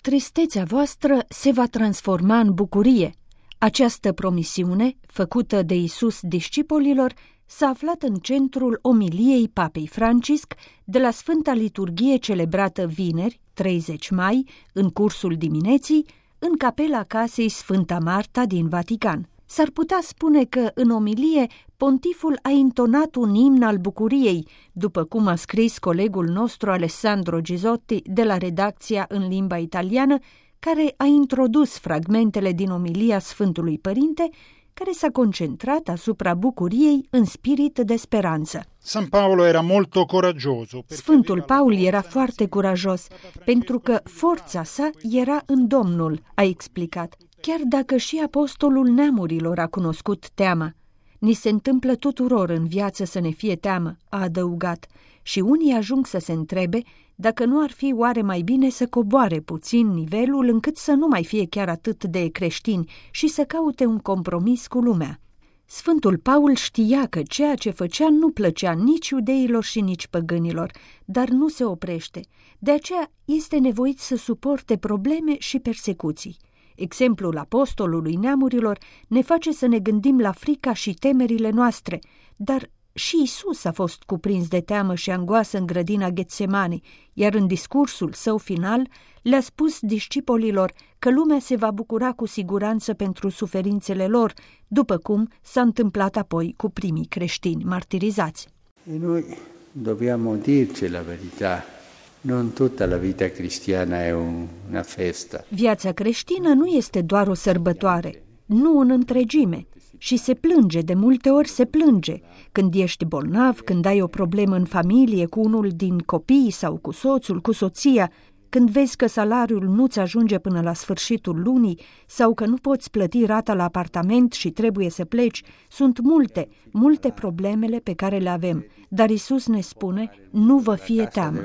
tristețea voastră se va transforma în bucurie. Această promisiune, făcută de Iisus discipolilor, s-a aflat în centrul omiliei Papei Francisc de la Sfânta Liturghie celebrată vineri, 30 mai, în cursul dimineții, în capela casei Sfânta Marta din Vatican. S-ar putea spune că, în omilie, pontiful a intonat un imn al bucuriei, după cum a scris colegul nostru Alessandro Gisotti de la redacția în limba italiană, care a introdus fragmentele din omilia Sfântului Părinte, care s-a concentrat asupra bucuriei în spirit de speranță. Sfântul Paul era foarte curajos, pentru că forța sa era în Domnul, a explicat, chiar dacă și apostolul neamurilor a cunoscut teama. Ni se întâmplă tuturor în viață să ne fie teamă, a adăugat, și unii ajung să se întrebe dacă nu ar fi oare mai bine să coboare puțin nivelul încât să nu mai fie chiar atât de creștini și să caute un compromis cu lumea. Sfântul Paul știa că ceea ce făcea nu plăcea nici iudeilor și nici păgânilor, dar nu se oprește. De aceea este nevoit să suporte probleme și persecuții. Exemplul apostolului neamurilor ne face să ne gândim la frica și temerile noastre, dar și Iisus a fost cuprins de teamă și angoasă în grădina Getsemani, iar în discursul său final le-a spus discipolilor că lumea se va bucura cu siguranță pentru suferințele lor, după cum s-a întâmplat apoi cu primii creștini martirizați. E noi dobbiamo dirci la verità. Non tutta la vita cristiana è una festa. Viața creștină nu este doar o sărbătoare, nu în întregime. Și se plânge, de multe ori se plânge. Când ești bolnav, când ai o problemă în familie cu unul din copii sau cu soțul, cu soția, când vezi că salariul nu-ți ajunge până la sfârșitul lunii sau că nu poți plăti rata la apartament și trebuie să pleci, sunt multe problemele pe care le avem. Dar Iisus ne spune, nu vă fie teamă.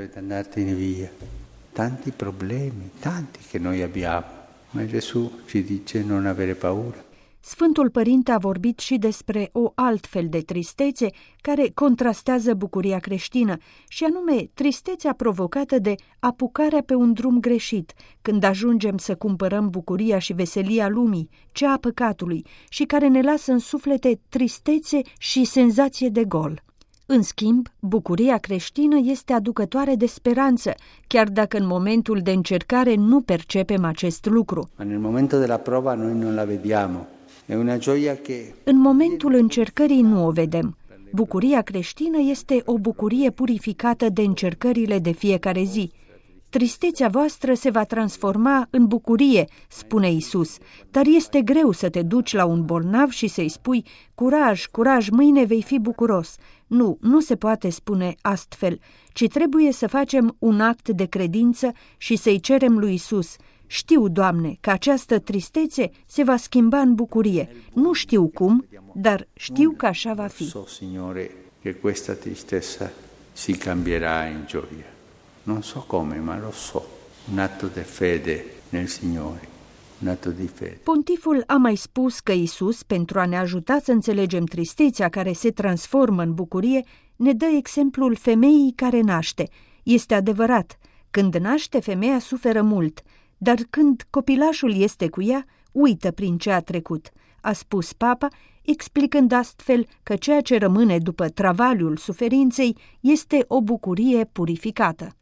Tanti problemi, tanti che noi abbiamo, ma Gesù ci dice non avere paura. Sfântul Părinte a vorbit și despre o altfel de tristețe care contrastează bucuria creștină, și anume tristețea provocată de apucarea pe un drum greșit, când ajungem să cumpărăm bucuria și veselia lumii, cea a păcatului, și care ne lasă în suflete tristețe și senzație de gol. În schimb, bucuria creștină este aducătoare de speranță, chiar dacă în momentul de încercare nu percepem acest lucru. În momentul de la prova noi nu la vediamo. În momentul încercării nu o vedem. Bucuria creștină este o bucurie purificată de încercările de fiecare zi. Tristețea voastră se va transforma în bucurie, spune Iisus, dar este greu să te duci la un bolnav și să-i spui, curaj, curaj, mâine vei fi bucuros. Nu se poate spune astfel, ci trebuie să facem un act de credință și să-i cerem lui Iisus, știu, Doamne, că această tristețe se va schimba în bucurie. Nu știu cum, dar știu că așa va fi. So, Signore, che questa tristezza si cambierà in gioia. Non so come, ma lo so. Un atto de fede nel Signore. Un atto di fede. Pontiful a mai spus că Iisus, pentru a ne ajuta să înțelegem tristețea care se transformă în bucurie, ne dă exemplul femeii care naște. Este adevărat, când naște, femeia suferă mult, dar când copilașul este cu ea, uită prin ce a trecut, a spus Papa, explicând astfel că ceea ce rămâne după travaliul suferinței este o bucurie purificată.